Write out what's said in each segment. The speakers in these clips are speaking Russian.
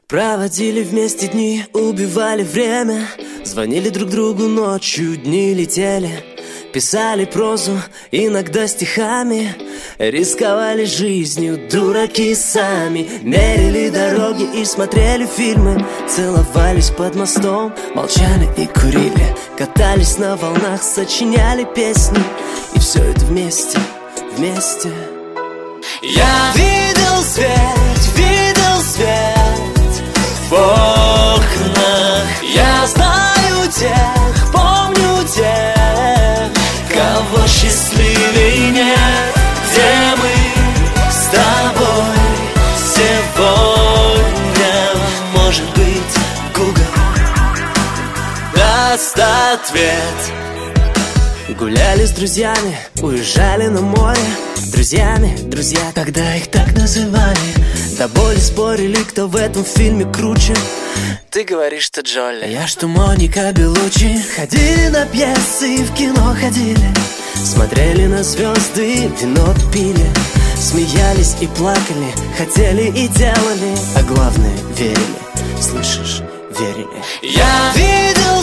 Проводили вместе дни, убивали время, звонили друг другу ночью, дни летели. Писали прозу, иногда стихами, рисковали жизнью, дураки сами. Мерили дороги и смотрели фильмы, целовались под мостом, молчали и курили. Катались на волнах, сочиняли песни, и все это вместе, вместе. Я видел свет в окнах. Я знаю тех, помню тех, кого счастливей нет. Где мы с тобой сегодня? Может быть, Google даст ответ. Гуляли с друзьями, уезжали на море. Друзьями, друзья, тогда их так называли. До боли спорили, кто в этом фильме круче. Ты говоришь, что Джоли, я что Моника Белуччи. Ходили на пьесы и в кино ходили, смотрели на звезды, вино пили. Смеялись и плакали, хотели и делали, а главное верили, слышишь, верили. Я видел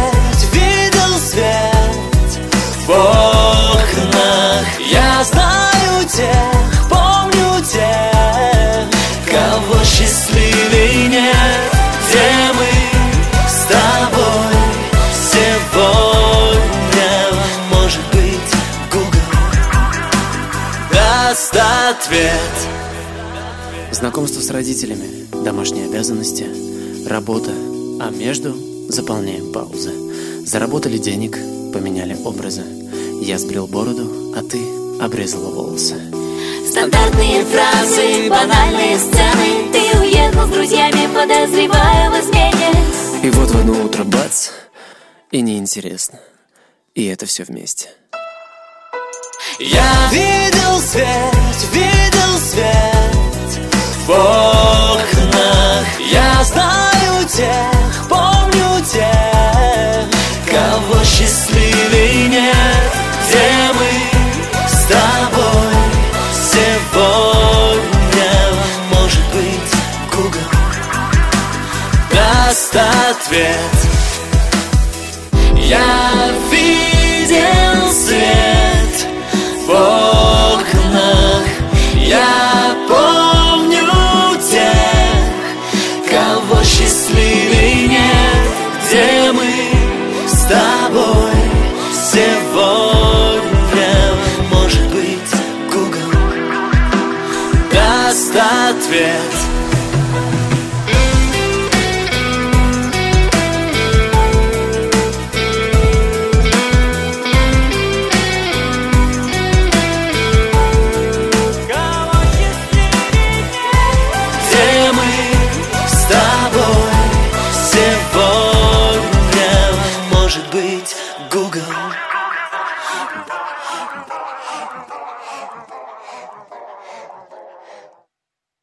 свет в окнах. Я знаю тех, помню тех, кого счастливей нет. Где мы с тобой сегодня? Может быть, Google даст ответ. Знакомство с родителями, домашние обязанности, работа, а между заполняем паузы. Заработали денег, поменяли образы. Я сбрил бороду, а ты обрезала волосы. Стандартные фразы, банальные сцены. Ты уехал с друзьями, подозревая в измене. И вот в одно утро бац, и неинтересно. И это все вместе. Я видел свет в окнах. Я знаю тех, помню тех, кого счастливей нет. Где мы с тобой сегодня? Может быть, Google даст ответ. Я видел свет в окнах. Я помню тех, кого счастливей нет. Где мы с тобой сегодня? Может быть, Google даст ответ. Где мы с тобой сегодня? Может быть, Google